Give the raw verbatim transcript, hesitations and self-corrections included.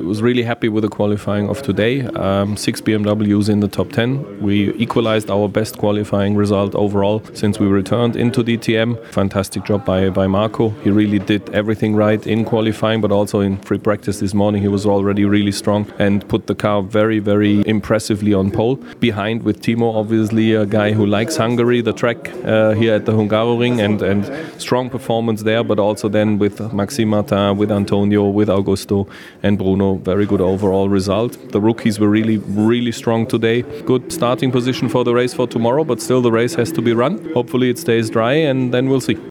was really happy with the qualifying of today. Um, six B M Ws in the top ten. We equalized our best qualifying result overall since we returned into D T M. Fantastic job by, by Marco. He really did everything right in qualifying, but also in free practice this morning he was already really strong and put the car very, very impressively on pole. Behind with Timo, obviously a guy who likes Hungary, the track uh, here at the Hungaroring, and, and strong performance there, but also then with Maxime Martin, with Antonio, with Augusto and Bruno, very good overall result. The rookies were really, really strong today. Good starting position for the race for tomorrow, but still the race has to be run. Hopefully it stays dry and then we'll see.